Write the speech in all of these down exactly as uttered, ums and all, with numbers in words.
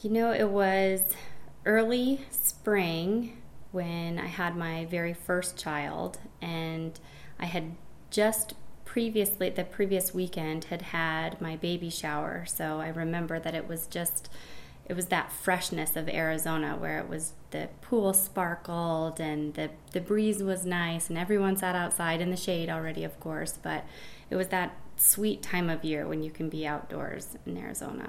You know, it was early spring when I had my very first child, and I had just previously, the previous weekend, had had my baby shower. So I remember that it was just, it was that freshness of Arizona where it was, the pool sparkled and the, the breeze was nice and everyone sat outside in the shade already, of course, but it was that sweet time of year when you can be outdoors in Arizona.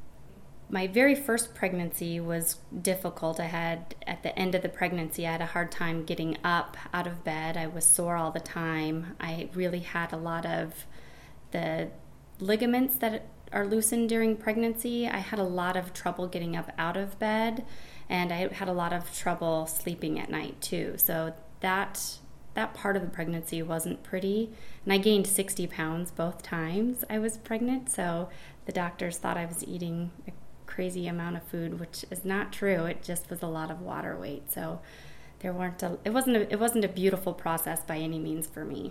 My very first pregnancy was difficult. I had, at the end of the pregnancy, I had a hard time getting up out of bed. I was sore all the time. I really had a lot of the ligaments that are loosened during pregnancy. I had a lot of trouble getting up out of bed, and I had a lot of trouble sleeping at night too. So that that part of the pregnancy wasn't pretty. And I gained sixty pounds both times I was pregnant. So the doctors thought I was eating a crazy amount of food, which is not true. It just was a lot of water weight. So there weren't a, it wasn't a, it wasn't a beautiful process by any means for me.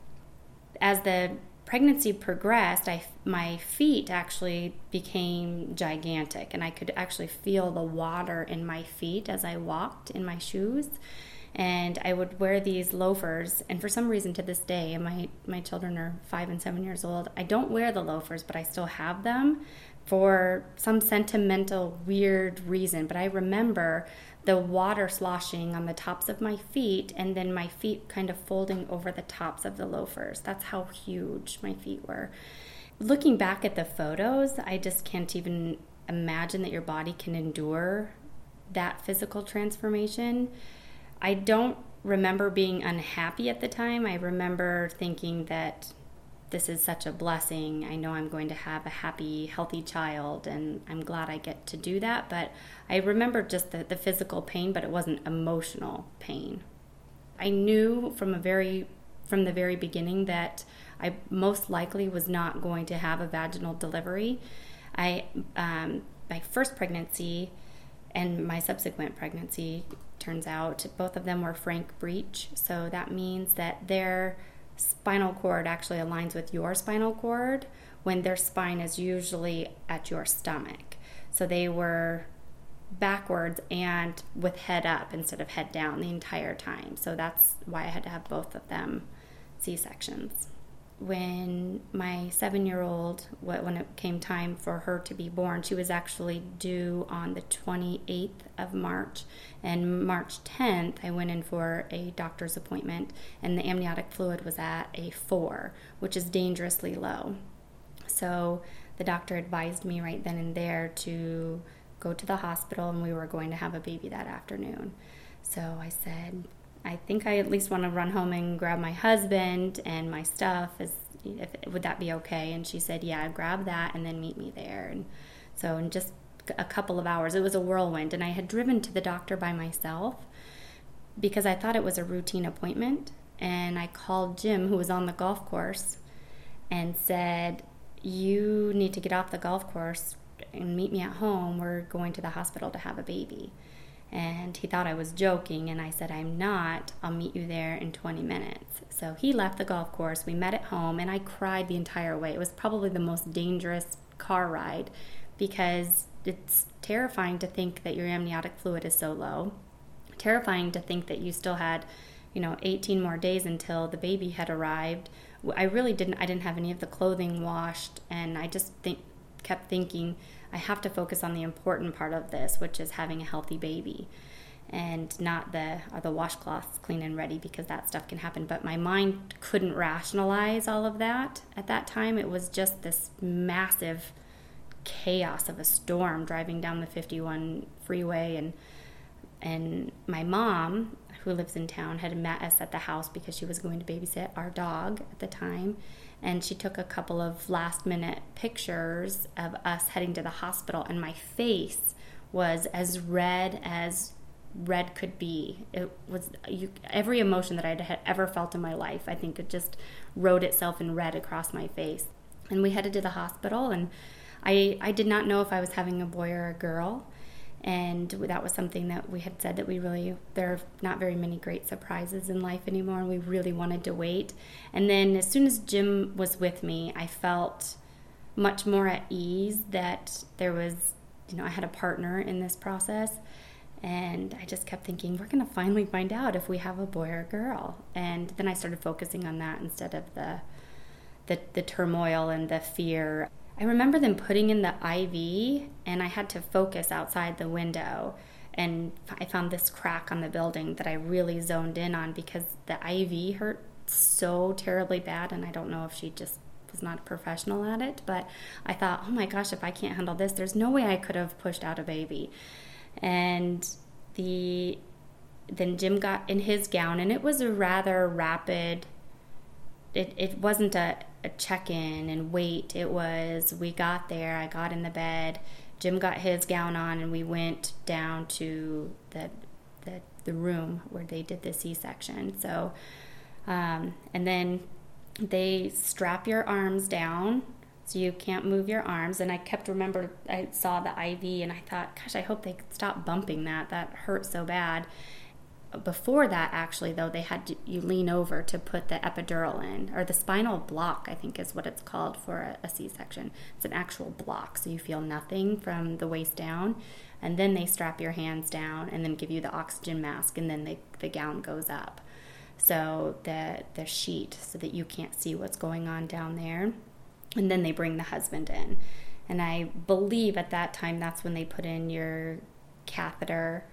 As the pregnancy progressed, I, my feet actually became gigantic, and I could actually feel the water in my feet as I walked in my shoes. And I would wear these loafers, and for some reason to this day, and my, my children are five and seven years old, I don't wear the loafers, but I still have them for some sentimental, weird reason. But I remember the water sloshing on the tops of my feet, and then my feet kind of folding over the tops of the loafers. That's how huge my feet were. Looking back at the photos, I just can't even imagine that your body can endure that physical transformation. I don't remember being unhappy at the time. I remember thinking that this is such a blessing. I know I'm going to have a happy, healthy child, and I'm glad I get to do that. But I remember just the, the physical pain, but it wasn't emotional pain. I knew from a very, from the very beginning that I most likely was not going to have a vaginal delivery. I, um, my first pregnancy and my subsequent pregnancy, turns out both of them were frank breech. So that means that their spinal cord actually aligns with your spinal cord when their spine is usually at your stomach. So they were backwards and with head up instead of head down the entire time. So that's why I had to have both of them C-sections. When my seven-year-old, when it came time for her to be born, she was actually due on the twenty-eighth of March. And March tenth, I went in for a doctor's appointment, and the amniotic fluid was at a four, which is dangerously low. So the doctor advised me right then and there to go to the hospital, and we were going to have a baby that afternoon. So I said, I think I at least want to run home and grab my husband and my stuff. Is, if, would that be okay? And she said, yeah, grab that and then meet me there. And so in just a couple of hours, it was a whirlwind. And I had driven to the doctor by myself because I thought it was a routine appointment. And I called Jim, who was on the golf course, and said, you need to get off the golf course and meet me at home. We're going to the hospital to have a baby. And he thought I was joking, and I said, I'm not. I'll meet you there in twenty minutes. So he left the golf course. We met at home, and I cried the entire way. It was probably the most dangerous car ride because it's terrifying to think that your amniotic fluid is so low. Terrifying to think that you still had, you know, eighteen more days until the baby had arrived. I really didn't, I didn't have any of the clothing washed, and I just think, kept thinking, I have to focus on the important part of this, which is having a healthy baby, and not the or the washcloths clean and ready, because that stuff can happen. But my mind couldn't rationalize all of that at that time. It was just this massive chaos of a storm driving down the fifty-one freeway, and and my mom, who lives in town, had met us at the house because she was going to babysit our dog at the time. And she took a couple of last-minute pictures of us heading to the hospital, and my face was as red as red could be. It was you, every emotion that I had ever felt in my life, I think it just wrote itself in red across my face. And we headed to the hospital, and I, I did not know if I was having a boy or a girl. And that was something that we had said that we really, there are not very many great surprises in life anymore, and we really wanted to wait. And then as soon as Jim was with me, I felt much more at ease that there was you know, I had a partner in this process. And I just kept thinking, we're going to finally find out if we have a boy or a girl. And then I started focusing on that instead of the, the, the turmoil and the fear. I remember them putting in the I V, and I had to focus outside the window. And I found this crack on the building that I really zoned in on because the I V hurt so terribly bad. And I don't know if she just was not a professional at it. But I thought, oh my gosh, if I can't handle this, there's no way I could have pushed out a baby. And the then Jim got in his gown, and it was a rather rapid, it, it wasn't a, a check-in and wait. It was, we got there, I got in the bed, Jim got his gown on, and we went down to the the, the room where they did the C-section. So, um, and then they strap your arms down so you can't move your arms. And I kept remember, I saw the I V and I thought, gosh, I hope they could stop bumping that. That hurt so bad. Before that, actually, though, they had to, you lean over to put the epidural in, or the spinal block, I think is what it's called for a, a C-section. It's an actual block, so you feel nothing from the waist down. And then they strap your hands down and then give you the oxygen mask, and then they, the gown goes up. So the the sheet, so that you can't see what's going on down there. And then they bring the husband in. And I believe at that time that's when they put in your catheter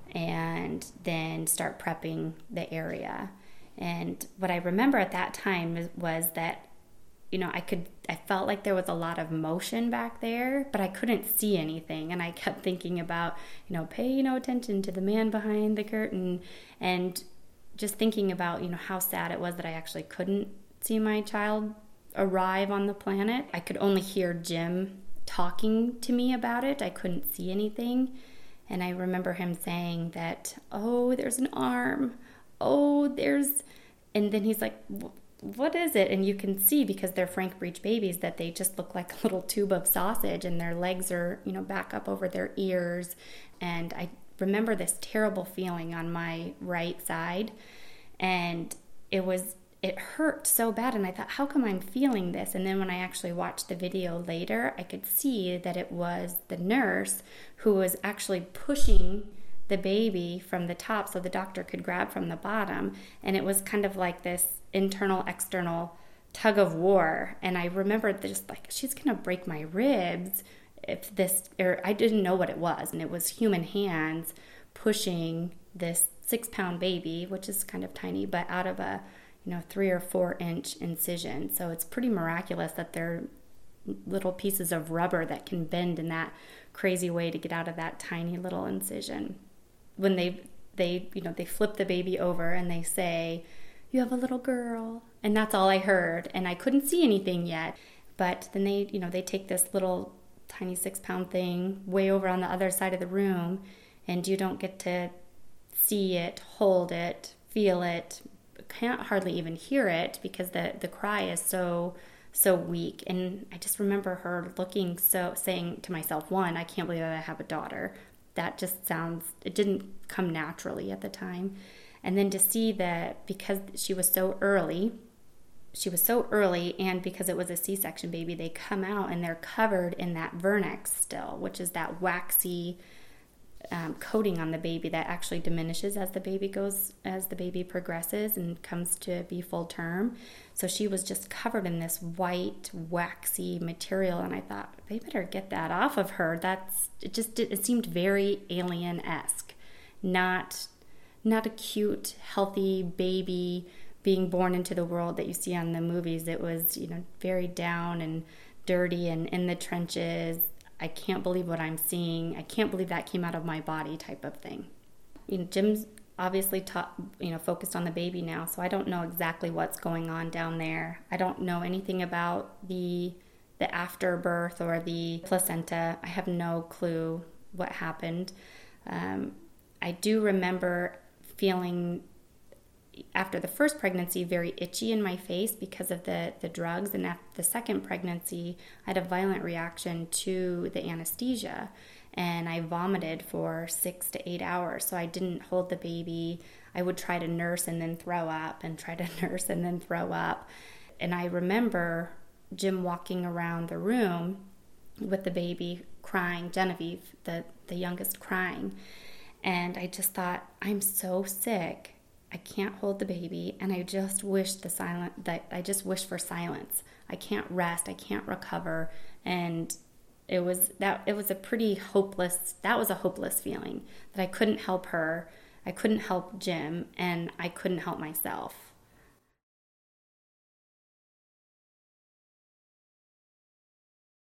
and then start prepping the area. And what I remember at that time was, was that, you know, I could, I felt like there was a lot of motion back there, but I couldn't see anything. And I kept thinking about, you know, pay no attention to the man behind the curtain, and just thinking about, you know, how sad it was that I actually couldn't see my child arrive on the planet. I could only hear Jim talking to me about it. I couldn't see anything. And I remember him saying that, oh, there's an arm. Oh, there's... And then he's like, what is it? And you can see, because they're Frank breech babies, that they just look like a little tube of sausage, and their legs are, you know, back up over their ears. And I remember this terrible feeling on my right side. And it was... it hurt so bad, and I thought, how come I'm feeling this? And then when I actually watched the video later, I could see that it was the nurse who was actually pushing the baby from the top so the doctor could grab from the bottom. And it was kind of like this internal, external tug of war. And I remember just like, she's going to break my ribs if this, or I didn't know what it was. And it was human hands pushing this six pound baby, which is kind of tiny, but out of a, you know, three or four inch incision. So it's pretty miraculous that they're little pieces of rubber that can bend in that crazy way to get out of that tiny little incision. When they, they, you know, they flip the baby over and they say, you have a little girl. And that's all I heard. And I couldn't see anything yet. But then they, you know, they take this little tiny six pound thing way over on the other side of the room, and you don't get to see it, hold it, feel it, can't hardly even hear it because the, the cry is so, so weak. And I just remember her looking, so saying to myself, one, I can't believe that I have a daughter. That just sounds, it didn't come naturally at the time. And then to see that because she was so early, she was so early, and because it was a C-section baby, they come out and they're covered in that Vernix still, which is that waxy Um, coating on the baby that actually diminishes as the baby goes, as the baby progresses and comes to be full term. So she was just covered in this white, waxy material, and I thought, they better get that off of her. That's it. Just it seemed very alien-esque, not not a cute, healthy baby being born into the world that you see on the movies. It was, you know, very down and dirty and in the trenches. I can't believe what I'm seeing. I can't believe that came out of my body type of thing. You know, Jim's obviously taught, you know, focused on the baby now, so I don't know exactly what's going on down there. I don't know anything about the the afterbirth or the placenta. I have no clue what happened. Um, I do remember feeling after the first pregnancy very itchy in my face because of the, the drugs, and after the second pregnancy I had a violent reaction to the anesthesia, and I vomited for six to eight hours. So I didn't hold the baby. I would try to nurse and then throw up and try to nurse and then throw up. And I remember Jim walking around the room with the baby crying, Genevieve, the, the youngest, crying. And I just thought, I'm so sick. I can't hold the baby. And I just wish the silent, that I just wish for silence. I can't rest. I can't recover. And it was that, it was a pretty hopeless, that was a hopeless feeling that I couldn't help her. I couldn't help Jim, and I couldn't help myself.